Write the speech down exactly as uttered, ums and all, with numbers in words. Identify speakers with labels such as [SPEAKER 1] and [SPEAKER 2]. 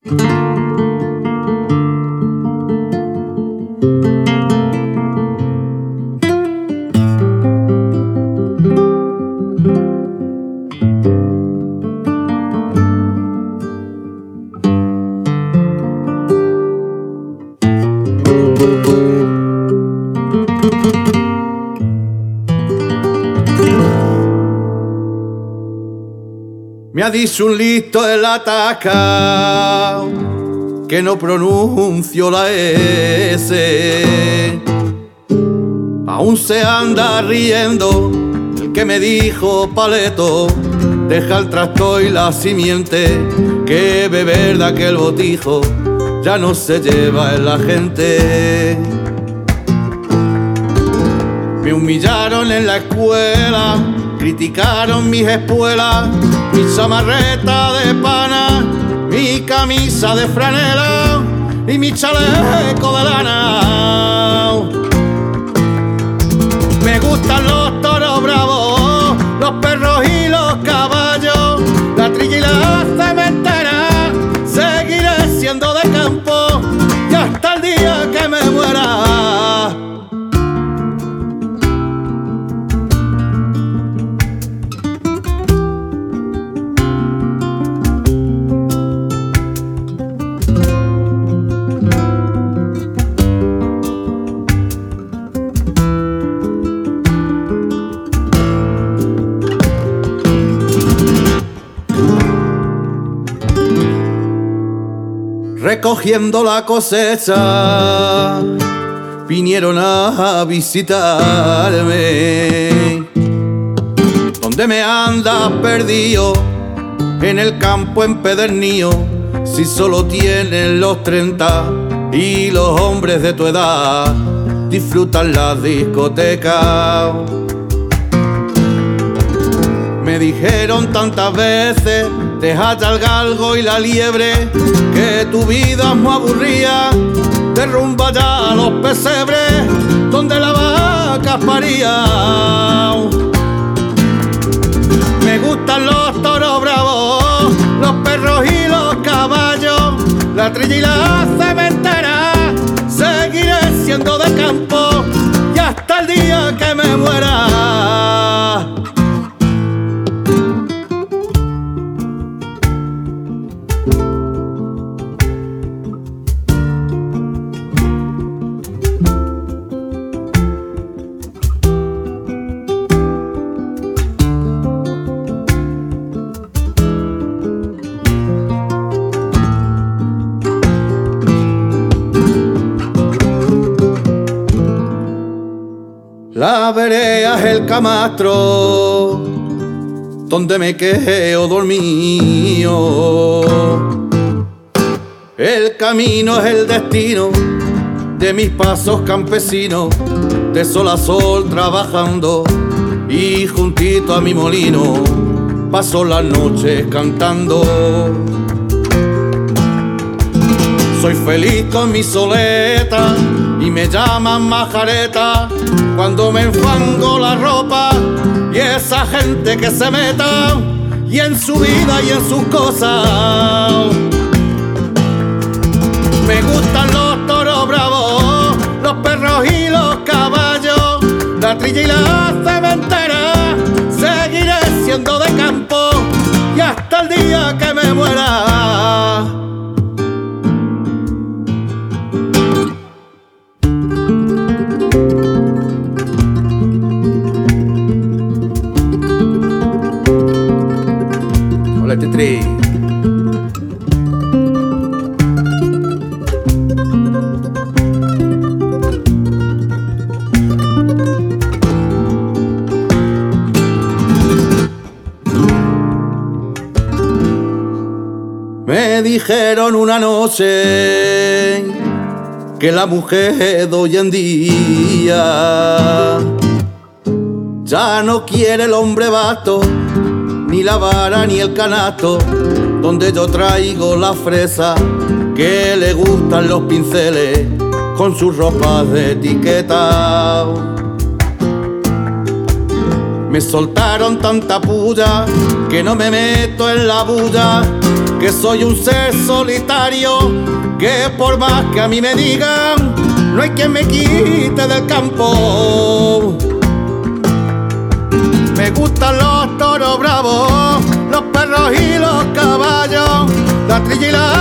[SPEAKER 1] Me ha dicho un listo en la taca que no pronuncio la S. Aún se anda riendo el que me dijo paleto, deja el tractor y la simiente, que beber de aquel botijo ya no se lleva en la gente. Me humillaron en la escuela, criticaron mis espuelas, mi chamarreta de pana, mi camisa de franela y mi chaleco de lana. Me gustan los toros bravos, los perros y los caballos, la trilla y la cementera, seguiré siendo de campo y hasta el día que me muera. Recogiendo la cosecha, vinieron a visitarme. ¿Dónde me andas perdido? En el campo empedernido, si solo tienes los treinta y los hombres de tu edad disfrutan las discotecas. Me dijeron tantas veces, deja ya el galgo y la liebre, que tu vida es muy aburrida, derrumba ya los pesebres donde la vaca paría. Me gustan los toros bravos, los perros y los caballos, la trilla y la cementera, seguiré siendo de campo y hasta el día que me muera. La vereda es el camastro donde me quedo dormido. El camino es el destino de mis pasos campesinos, de sol a sol trabajando y juntito a mi molino paso las noches cantando. Soy feliz con mi soleta y me llaman majareta cuando me enfango la ropa, y esa gente que se meta y en su vida y en sus cosas. Me gustan los toros bravos, los perros y los caballos, la trilla y la cementera, seguiré siendo de campo y hasta el día que me muera. Tetri. Me dijeron una noche que la mujer de hoy en día ya no quiere el hombre vasto, ni la vara ni el canasto, donde yo traigo la fresa, que le gustan los pinceles con sus ropas de etiqueta. Me soltaron tanta puya que no me meto en la bulla, que soy un ser solitario, que por más que a mí me digan, no hay quien me quite del campo. Me gustan los toros bravos, los perros y los caballos, la trilla y la